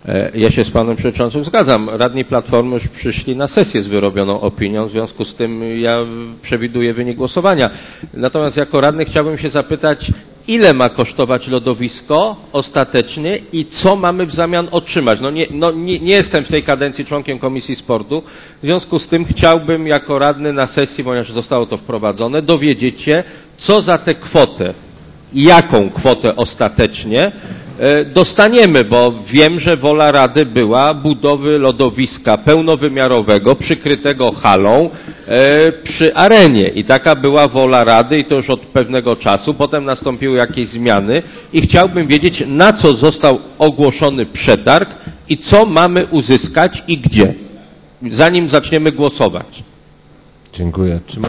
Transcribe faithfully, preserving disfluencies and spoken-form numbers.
Ja się z panem przewodniczącym zgadzam. Radni Platformy już przyszli na sesję z wyrobioną opinią, w związku z tym ja przewiduję wynik głosowania. Natomiast jako radny chciałbym się zapytać, ile ma kosztować lodowisko ostatecznie i co mamy w zamian otrzymać? No nie, no nie, nie jestem w tej kadencji członkiem Komisji Sportu, w związku z tym chciałbym jako radny na sesji, ponieważ zostało to wprowadzone, dowiedzieć się, co za tę kwotę, jaką kwotę ostatecznie dostaniemy, bo wiem, że wola Rady była budowy lodowiska pełnowymiarowego, przykrytego halą e, przy arenie i taka była wola Rady i to już od pewnego czasu. Potem nastąpiły jakieś zmiany i chciałbym wiedzieć, na co został ogłoszony przetarg i co mamy uzyskać i gdzie, zanim zaczniemy głosować. Dziękuję. Czy